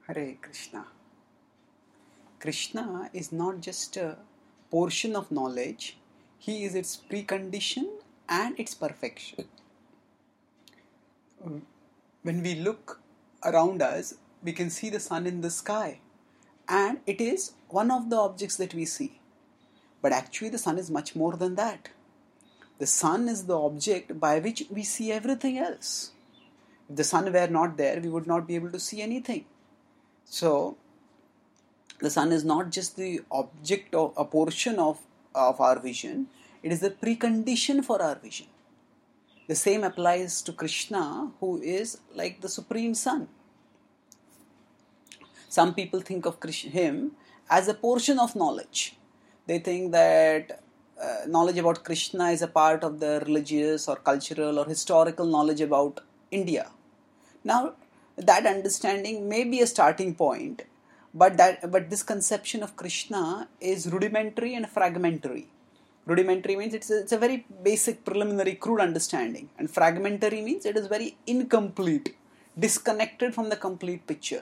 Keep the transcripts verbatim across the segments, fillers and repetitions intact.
Hare Krishna. Krishna is not just a portion of knowledge, he is its precondition and its perfection. When we look around us, we can see the sun in the sky, and it is one of the objects that we see. But actually, the sun is much more than that. The sun is the object by which we see everything else. If the sun were not there, we would not be able to see anything. So, the sun is not just the object of a portion of, of our vision, it is the precondition for our vision. The same applies to Krishna, who is like the supreme sun. Some people think of Krishna, him as a portion of knowledge. They think that uh, knowledge about Krishna is a part of the religious or cultural or historical knowledge about India. Now, that understanding may be a starting point, but that but this conception of Krishna is rudimentary and fragmentary. Rudimentary means it's a, it's a very basic, preliminary, crude understanding, and fragmentary means it is very incomplete, disconnected from the complete picture.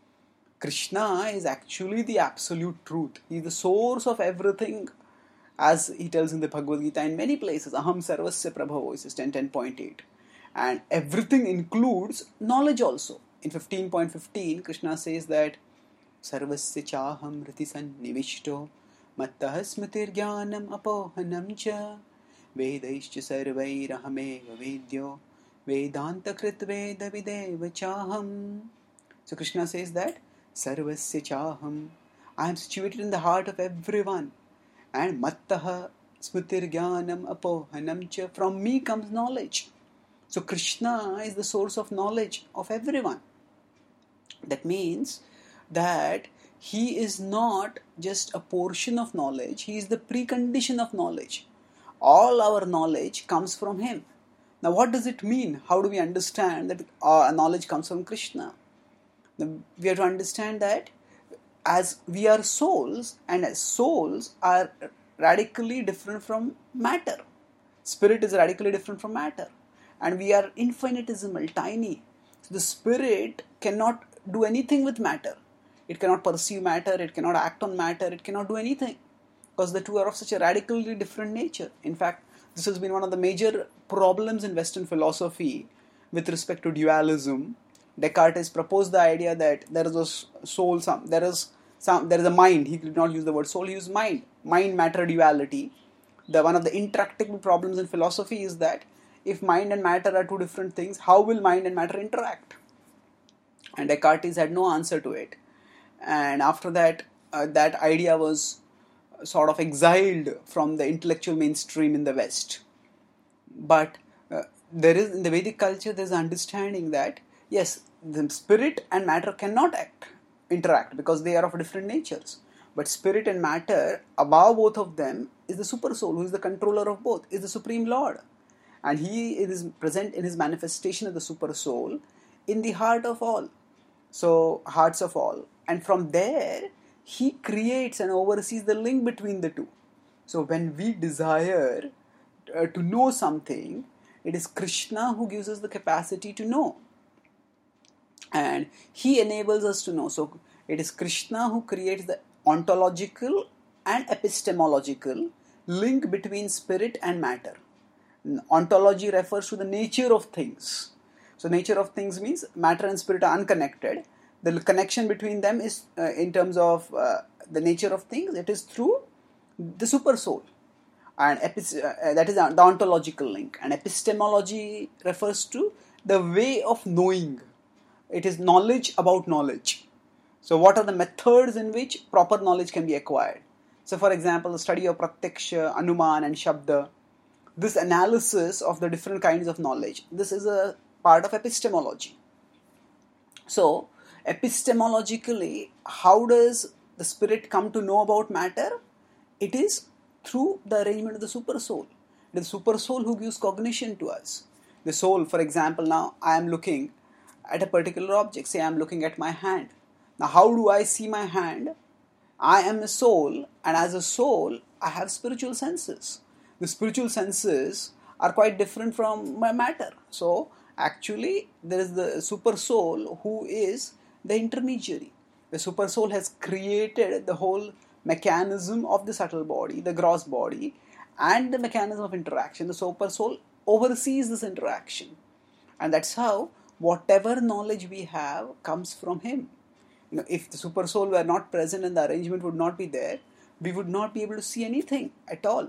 Krishna is actually the absolute truth. He is the source of everything, as he tells in the Bhagavad Gita in many places. Aham sarvasya prabhavo, this is ten ten point eight. And everything includes knowledge also. In fifteen point fifteen, Krishna says that sarvasya chaham riti sannivishto mattah smritir jnanam apohanam cha vedaischa sarvairahameva vedyo vedanta krit veda videva chaham. So Krishna says that sarvasya chaham, I am situated in the heart of everyone, and mattah smritir jnanam apohanam cha, from me comes knowledge. So Krishna is the source of knowledge of everyone. That means that he is not just a portion of knowledge, he is the precondition of knowledge. All our knowledge comes from him. Now what does it mean? How do we understand that our knowledge comes from Krishna? Now, we have to understand that as we are souls, and as souls are radically different from matter. Spirit is radically different from matter. And we are infinitesimal, tiny. So the spirit cannot do anything with matter. It cannot perceive matter, it cannot act on matter, it cannot do anything. Because the two are of such a radically different nature. In fact, this has been one of the major problems in Western philosophy with respect to dualism. Descartes has proposed the idea that there is a soul, some, there is some, there is a mind. He did not use the word soul, he used mind. Mind-matter duality. The, one of the intractable problems in philosophy is that if mind and matter are two different things, how will mind and matter interact? And Descartes had no answer to it. And after that, uh, that idea was sort of exiled from the intellectual mainstream in the West. But uh, there is, in the Vedic culture, there is an understanding that, yes, the spirit and matter cannot act, interact, because they are of different natures. But spirit and matter, above both of them, is the super soul, who is the controller of both, is the Supreme Lord. And he is present in his manifestation of the super soul in the heart of all. So, hearts of all. And from there, he creates and oversees the link between the two. So, when we desire uh, to know something, it is Krishna who gives us the capacity to know. And he enables us to know. So, it is Krishna who creates the ontological and epistemological link between spirit and matter. Ontology refers to the nature of things. So nature of things means matter and spirit are unconnected. The connection between them is uh, in terms of uh, the nature of things, it is through the super soul. And epi- uh, that is the ontological link. And epistemology refers to the way of knowing. It is knowledge about knowledge. So what are the methods in which proper knowledge can be acquired? So for example, the study of Pratyaksha, Anuman and Shabda. This analysis of the different kinds of knowledge, this is a part of epistemology. So, epistemologically, how does the spirit come to know about matter? It is through the arrangement of the super soul. It is the super soul who gives cognition to us. The soul, for example, now I am looking at a particular object. Say I am looking at my hand. Now, how do I see my hand? I am a soul, and as a soul, I have spiritual senses. The spiritual senses are quite different from my matter. So, actually, there is the super soul who is the intermediary. The super soul has created the whole mechanism of the subtle body, the gross body, and the mechanism of interaction. The super soul oversees this interaction. And that's how whatever knowledge we have comes from him. You know, if the super soul were not present and the arrangement would not be there, we would not be able to see anything at all.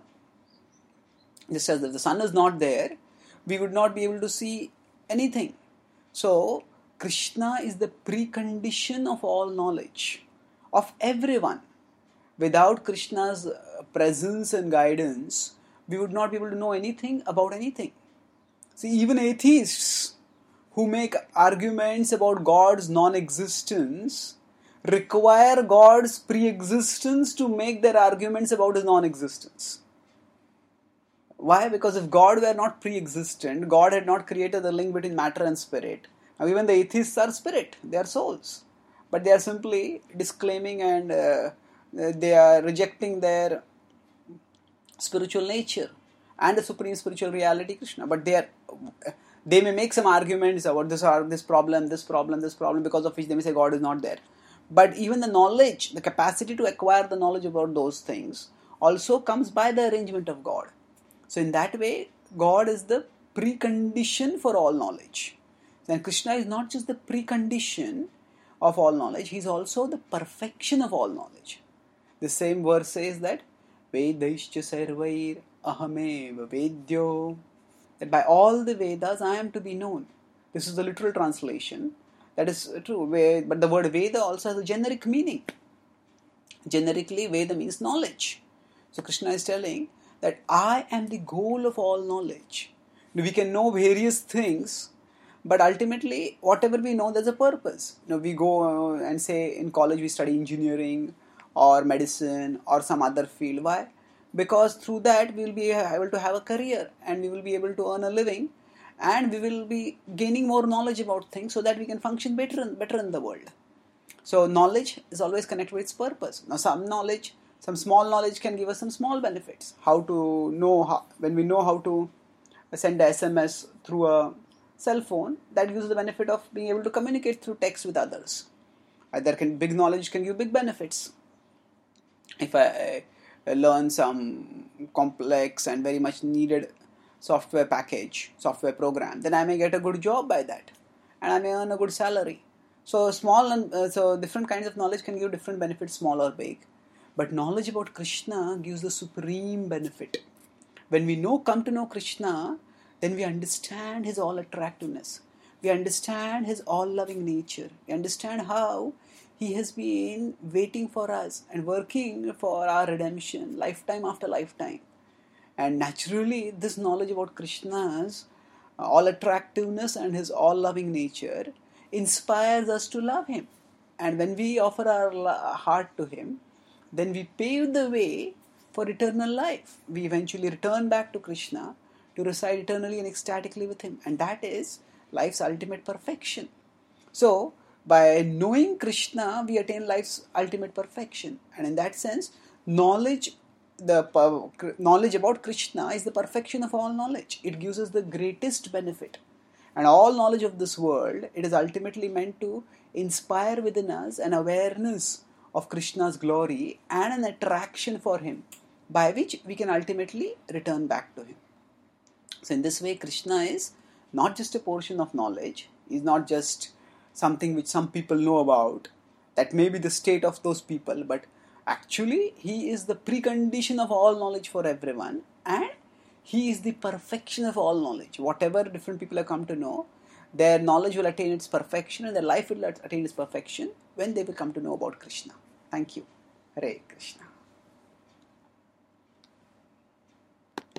Just as if the sun is not there, we would not be able to see anything. So, Krishna is the precondition of all knowledge, of everyone. Without Krishna's presence and guidance, we would not be able to know anything about anything. See, even atheists who make arguments about God's non-existence require God's pre-existence to make their arguments about his non-existence. Why? Because if God were not pre-existent, God had not created the link between matter and spirit. Now even the atheists are spirit, they are souls. But they are simply disclaiming and uh, they are rejecting their spiritual nature and the supreme spiritual reality, Krishna. But they are, they may make some arguments about this, or this problem, this problem, this problem, because of which they may say God is not there. But even the knowledge, the capacity to acquire the knowledge about those things also comes by the arrangement of God. So in that way, God is the precondition for all knowledge. And Krishna is not just the precondition of all knowledge, he is also the perfection of all knowledge. The same verse says that Vedaischa sarvair ahamev vedyo, that by all the Vedas I am to be known. This is the literal translation. That is true. But the word Veda also has a generic meaning. Generically, Veda means knowledge. So Krishna is telling that I am the goal of all knowledge. We can know various things, but ultimately, whatever we know, there's a purpose. You know, we go and say in college we study engineering or medicine or some other field. Why? Because through that we will be able to have a career and we will be able to earn a living and we will be gaining more knowledge about things so that we can function better and better in the world. So knowledge is always connected with its purpose. Now some knowledge, some small knowledge can give us some small benefits. How to know, how, when we know how to send a S M S through a cell phone, that gives the benefit of being able to communicate through text with others. There can big knowledge can give big benefits. If I, I learn some complex and very much needed software package, software program, then I may get a good job by that, and I may earn a good salary. So small and uh, so different kinds of knowledge can give different benefits, small or big. But knowledge about Krishna gives the supreme benefit. When we know, come to know Krishna, then we understand his all attractiveness. We understand his all loving nature. We understand how he has been waiting for us and working for our redemption, lifetime after lifetime. And naturally, this knowledge about Krishna's all attractiveness and his all loving nature inspires us to love him. And when we offer our heart to him, then we pave the way for eternal life. We eventually return back to Krishna to reside eternally and ecstatically with him. And that is life's ultimate perfection. So, by knowing Krishna, we attain life's ultimate perfection. And in that sense, knowledge, the uh, knowledge about Krishna is the perfection of all knowledge. It gives us the greatest benefit. And all knowledge of this world, it is ultimately meant to inspire within us an awareness of Krishna's glory and an attraction for him, by which we can ultimately return back to him. So in this way, Krishna is not just a portion of knowledge. He is not just something which some people know about. That may be the state of those people, but actually he is the precondition of all knowledge for everyone, and he is the perfection of all knowledge. Whatever different people have come to know, their knowledge will attain its perfection and their life will attain its perfection when they will come to know about Krishna. Thank you. Hare Krishna.